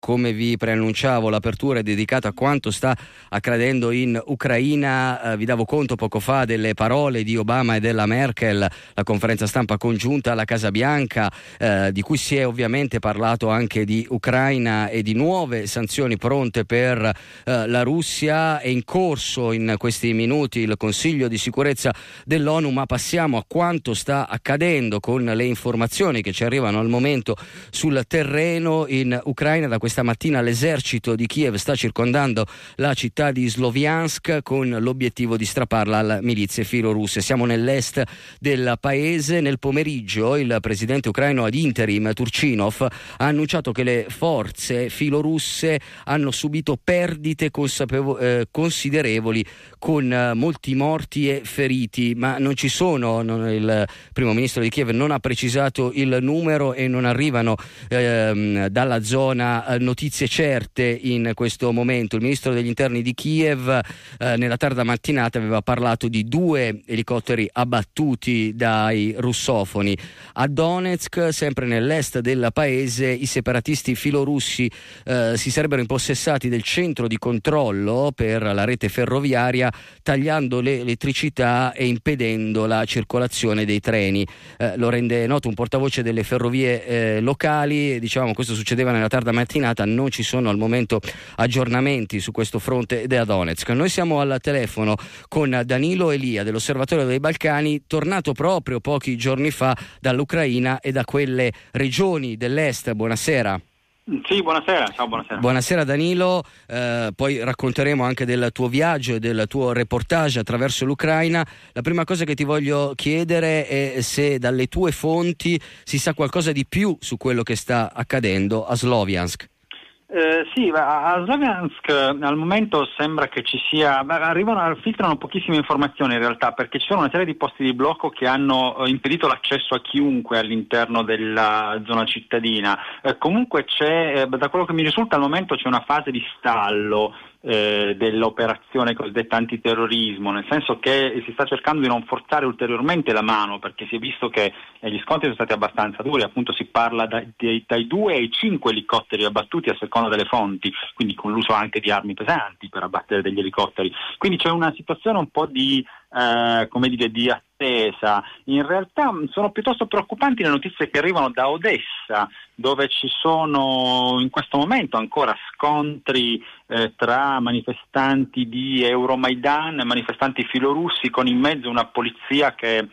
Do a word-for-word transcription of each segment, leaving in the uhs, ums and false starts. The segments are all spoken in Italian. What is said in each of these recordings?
come vi preannunciavo, l'apertura è dedicata a quanto sta accadendo in Ucraina. Eh, vi davo conto poco fa delle parole di Obama e della Merkel, la conferenza stampa congiunta alla Casa Bianca, eh, di cui si è ovviamente parlato anche di Ucraina e di nuove sanzioni pronte per eh, la Russia. È in corso in questi minuti il Consiglio di sicurezza dell'ONU, ma passiamo a quanto sta accadendo con le informazioni che ci arrivano al momento sul terreno in Ucraina. Da questa mattina l'esercito di Kiev sta circondando la città di Sloviansk con l'obiettivo di strapparla alle milizie filorusse. Siamo nell'est del paese. Nel pomeriggio il presidente ucraino ad interim Turchinov ha annunciato che le forze filorusse hanno subito perdite consapevo- eh, considerevoli, con eh, molti morti e feriti, ma non ci sono, non, il primo ministro di Kiev non ha precisato il numero e non arrivano ehm, dalla zona eh, notizie certe in questo momento. Il ministro degli interni di Kiev eh, nella tarda mattinata aveva parlato di due elicotteri abbattuti dai russofoni. A Donetsk, sempre nell'est del paese, i separatisti filorussi eh, si sarebbero impossessati del centro di controllo per la rete ferroviaria, tagliando l'elettricità e impedendo la circolazione dei treni. Eh, lo rende noto un portavoce delle ferrovie eh, locali. Diciamo, questo succedeva nella tarda mattinata, non ci sono al momento aggiornamenti su questo fronte da Donetsk. Noi siamo al telefono con Danilo Elia dell'Osservatorio dei Balcani, tornato proprio pochi giorni fa dall'Ucraina e da quelle regioni dell'est. Buonasera. Sì, buonasera. Ciao, buonasera. Buonasera Danilo, eh, poi racconteremo anche del tuo viaggio e del tuo reportage attraverso l'Ucraina. La prima cosa che ti voglio chiedere è se dalle tue fonti si sa qualcosa di più su quello che sta accadendo a Sloviansk. Eh, sì, a Sloviansk al momento sembra che ci sia, arrivano, filtrano pochissime informazioni in realtà, perché ci sono una serie di posti di blocco che hanno impedito l'accesso a chiunque all'interno della zona cittadina. Eh, comunque c'è, da quello che mi risulta al momento c'è una fase di stallo eh, dell'operazione cosiddetta antiterrorismo, nel senso che si sta cercando di non forzare ulteriormente la mano, perché si è visto che eh, gli scontri sono stati abbastanza duri. Appunto si parla dai, dai, dai due ai cinque elicotteri abbattuti a seconda delle fonti, quindi con l'uso anche di armi pesanti per abbattere degli elicotteri. Quindi c'è una situazione un po' di eh, come dire, di attesa. In realtà sono piuttosto preoccupanti le notizie che arrivano da Odessa, dove ci sono in questo momento ancora scontri eh, tra manifestanti di Euromaidan e manifestanti filorussi, con in mezzo una polizia che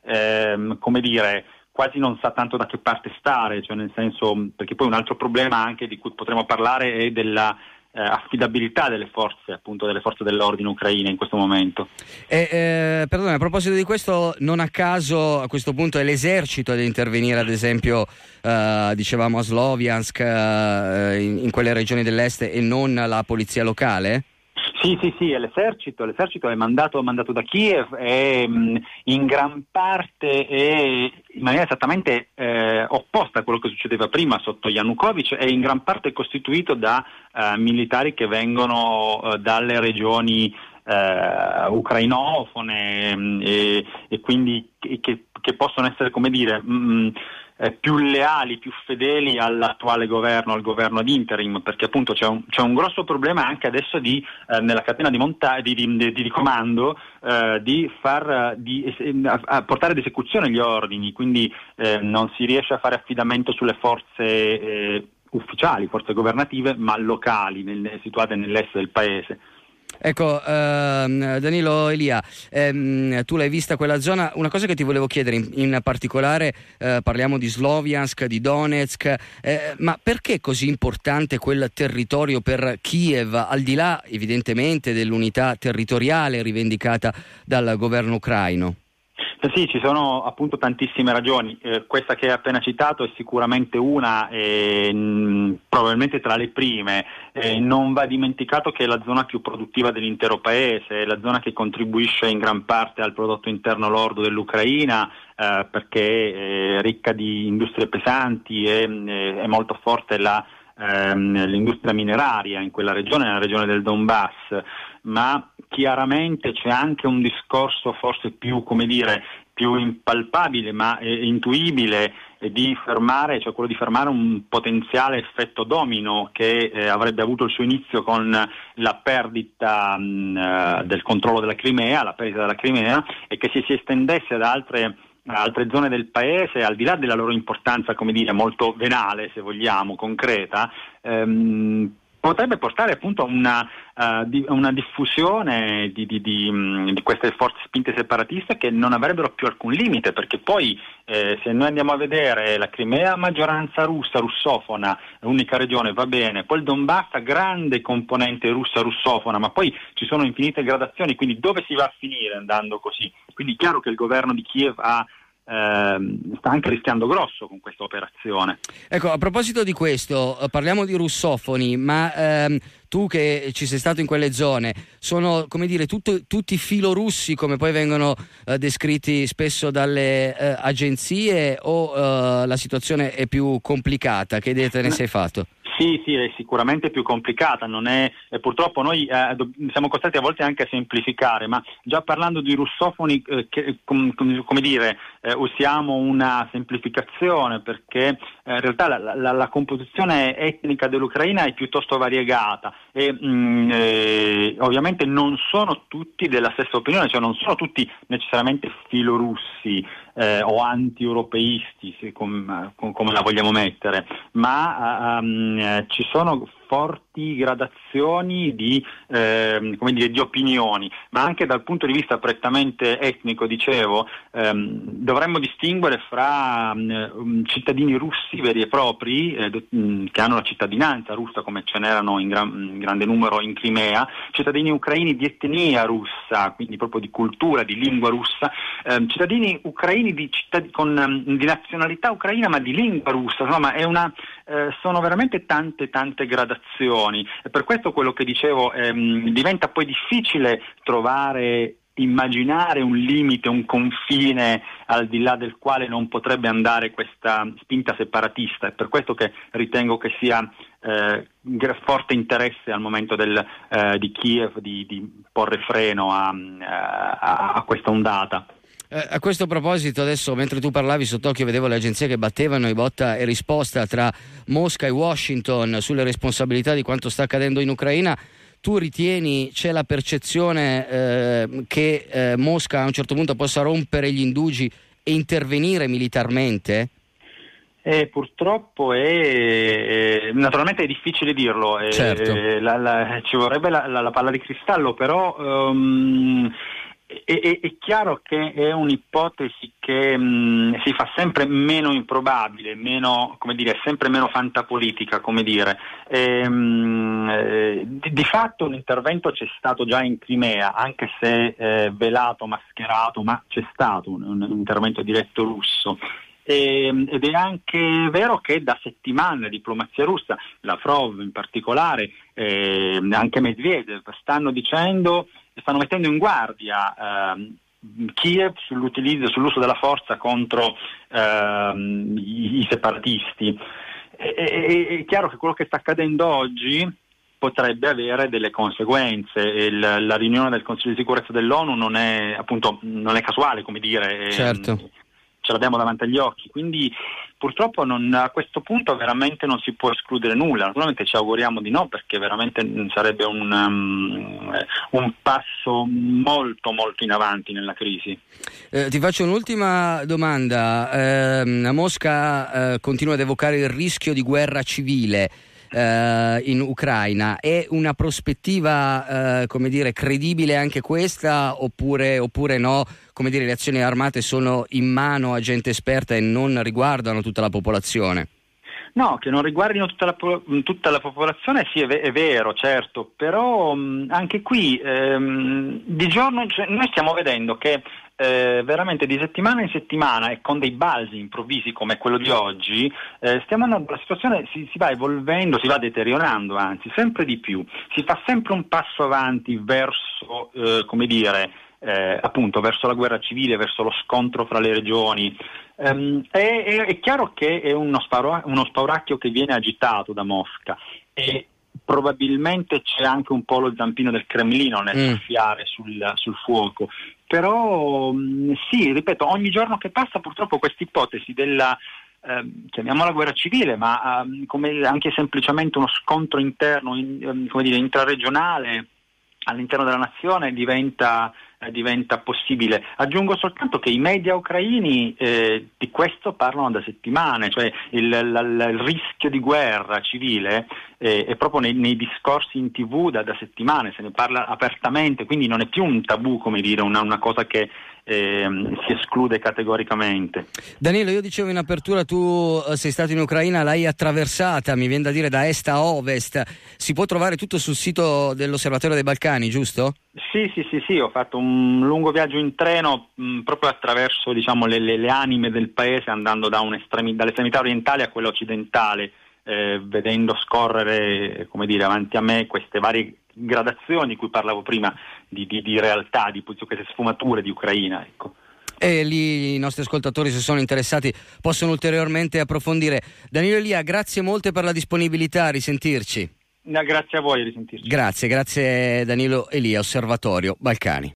ehm, come dire quasi non sa tanto da che parte stare, cioè nel senso, perché poi un altro problema anche di cui potremo parlare è della eh, affidabilità delle forze, appunto delle forze dell'ordine ucraine in questo momento. E, eh, perdone, a proposito di questo, non a caso a questo punto è l'esercito ad intervenire, ad esempio eh, dicevamo a Sloviansk, eh, in, in quelle regioni dell'est, e non la polizia locale? Sì, sì, sì, è l'esercito, l'esercito è mandato, mandato da Kiev e mh, in gran parte è in maniera esattamente eh, opposta a quello che succedeva prima sotto Yanukovych, è in gran parte costituito da eh, militari che vengono eh, dalle regioni eh, ucrainofone mh, e, e quindi che, che possono essere, come dire, mh, Eh, più leali, più fedeli all'attuale governo, al governo ad interim, perché appunto c'è un, c'è un grosso problema anche adesso di eh, nella catena di, monta- di, di, di, di comando eh, di far di, eh, a, a portare ad esecuzione gli ordini, quindi eh, non si riesce a fare affidamento sulle forze eh, ufficiali, forze governative, ma locali, nel, situate nell'est del paese. Ecco, ehm, Danilo Elia, ehm, tu l'hai vista quella zona. Una cosa che ti volevo chiedere in, in particolare, eh, parliamo di Sloviansk, di Donetsk, eh, ma perché è così importante quel territorio per Kiev, al di là evidentemente dell'unità territoriale rivendicata dal governo ucraino? Sì, ci sono appunto tantissime ragioni. Eh, questa che hai appena citato è sicuramente una, e, mh, probabilmente tra le prime. Eh, non va dimenticato che è la zona più produttiva dell'intero paese, è la zona che contribuisce in gran parte al prodotto interno lordo dell'Ucraina, eh, perché è ricca di industrie pesanti e è, è molto forte la, ehm, l'industria mineraria in quella regione, nella regione del Donbass. Ma chiaramente c'è anche un discorso forse più, come dire, più impalpabile ma eh, intuibile eh, di fermare, cioè quello di fermare un potenziale effetto domino che eh, avrebbe avuto il suo inizio con la perdita mh, eh, del controllo della Crimea, la perdita della Crimea, e che si, si estendesse ad altre altre zone del paese, al di là della loro importanza, come dire, molto venale, se vogliamo, concreta, ehm, potrebbe portare appunto a una, uh, di, una diffusione di, di, di, di queste forti spinte separatiste che non avrebbero più alcun limite, perché poi eh, se noi andiamo a vedere la Crimea, maggioranza russa, russofona, unica regione, va bene, poi il Donbass ha grande componente russa, russofona, ma poi ci sono infinite gradazioni, quindi dove si va a finire andando così? Quindi è chiaro che il governo di Kiev ha Eh, sta anche rischiando grosso con questa operazione. Ecco, a proposito di questo, parliamo di russofoni, ma ehm, tu che ci sei stato in quelle zone, sono, come dire, tutto, tutti filorussi, come poi vengono eh, descritti spesso dalle eh, agenzie, o eh, la situazione è più complicata? Che idea te ne sei fatto? Sì, sì, è sicuramente più complicata, non è, eh, purtroppo noi eh, do, siamo costretti a volte anche a semplificare, ma già parlando di russofoni, eh, che, com, com, come dire, eh, usiamo una semplificazione, perché eh, in realtà la, la, la composizione etnica dell'Ucraina è piuttosto variegata e mh, eh, ovviamente non sono tutti della stessa opinione, cioè non sono tutti necessariamente filorussi eh, o anti-europeisti, se, com, com, come la vogliamo mettere, ma um, Eh, ci sono forti gradazioni di, eh, come dire, di opinioni, ma anche dal punto di vista prettamente etnico, dicevo, ehm, dovremmo distinguere fra um, cittadini russi veri e propri, eh, che hanno la cittadinanza russa, come ce n'erano in, gran, in grande numero in Crimea, cittadini ucraini di etnia russa, quindi proprio di cultura, di lingua russa, ehm, cittadini ucraini di, cittad- con, um, di nazionalità ucraina ma di lingua russa, insomma è una, eh, sono veramente tante tante gradazioni. E per questo quello che dicevo, ehm, diventa poi difficile trovare, immaginare un limite, un confine al di là del quale non potrebbe andare questa spinta separatista. È per questo che ritengo che sia eh, forte interesse al momento del, eh, di Kiev di, di porre freno a, a, a questa ondata. A questo proposito, adesso mentre tu parlavi sott'occhio vedevo le agenzie che battevano i botta e risposta tra Mosca e Washington sulle responsabilità di quanto sta accadendo in Ucraina. Tu ritieni, c'è la percezione eh, che eh, Mosca a un certo punto possa rompere gli indugi e intervenire militarmente? Eh, purtroppo è, eh, naturalmente è difficile dirlo, eh, certo. la, la, ci vorrebbe la, la, la palla di cristallo, però um, È, è, è chiaro che è un'ipotesi che mh, si fa sempre meno improbabile, meno, come dire, sempre meno fantapolitica, come dire. E, mh, eh, di, di fatto un intervento c'è stato già in Crimea, anche se eh, velato, mascherato, ma c'è stato un, un intervento diretto russo. E, ed è anche vero che da settimane la diplomazia russa, Lavrov in particolare, eh, anche Medvedev, stanno dicendo, stanno mettendo in guardia eh, Kiev sull'utilizzo, sull'uso della forza contro eh, i, i separatisti. E, e, è chiaro che quello che sta accadendo oggi potrebbe avere delle conseguenze. Il, la riunione del Consiglio di sicurezza dell'ONU non è, appunto, non è casuale, come dire. Certo. Ce l'abbiamo davanti agli occhi, quindi purtroppo non, a questo punto veramente non si può escludere nulla. Naturalmente ci auguriamo di no, perché veramente sarebbe un, um, un passo molto molto in avanti nella crisi. Eh, ti faccio un'ultima domanda. Eh, Mosca eh, continua ad evocare il rischio di guerra civile Uh, in Ucraina. È una prospettiva uh, come dire credibile anche questa, oppure, oppure no? Come dire, le azioni armate sono in mano a gente esperta e non riguardano tutta la popolazione? No, che non riguardino tutta la, tutta la popolazione, sì, è, è vero, certo, però mh, anche qui ehm, di giorno, cioè, noi stiamo vedendo che eh, veramente di settimana in settimana e con dei balzi improvvisi come quello di oggi, eh, stiamo andando, la situazione si, si va evolvendo, si va deteriorando, anzi, sempre di più. Si fa sempre un passo avanti verso, eh, come dire, eh, appunto, verso la guerra civile, verso lo scontro fra le regioni. Um, è, è, è chiaro che è uno, sparo, uno spauracchio che viene agitato da Mosca e probabilmente c'è anche un po' lo zampino del Cremlino nel mm. soffiare sul, sul fuoco, però mh, sì, ripeto, ogni giorno che passa purtroppo questa ipotesi della eh, chiamiamola guerra civile, ma eh, come anche semplicemente uno scontro interno, in, come dire, intraregionale all'interno della nazione diventa, eh, diventa possibile. Aggiungo soltanto che i media ucraini eh, di questo parlano da settimane, cioè il, la, la, il rischio di guerra civile eh, è proprio nei, nei discorsi in tivù da, da settimane, se ne parla apertamente, quindi non è più un tabù, come dire, una, una cosa che Eh, si esclude categoricamente. Danilo, io dicevo in apertura, tu sei stato in Ucraina, l'hai attraversata, mi viene da dire da est a ovest, si può trovare tutto sul sito dell'Osservatorio dei Balcani, giusto? Sì, sì, sì, sì, ho fatto un lungo viaggio in treno mh, proprio attraverso, diciamo, le, le, le anime del paese, andando da un estremi, dall'estremità orientale a quella occidentale, eh, vedendo scorrere, come dire, avanti a me queste varie gradazioni di cui parlavo prima, di, di, di realtà, di queste sfumature di Ucraina, ecco. E lì i nostri ascoltatori, se sono interessati, possono ulteriormente approfondire. Danilo Elia, grazie molte per la disponibilità, a risentirci. Grazie a voi, a risentirci. Grazie, grazie Danilo Elia, Osservatorio Balcani.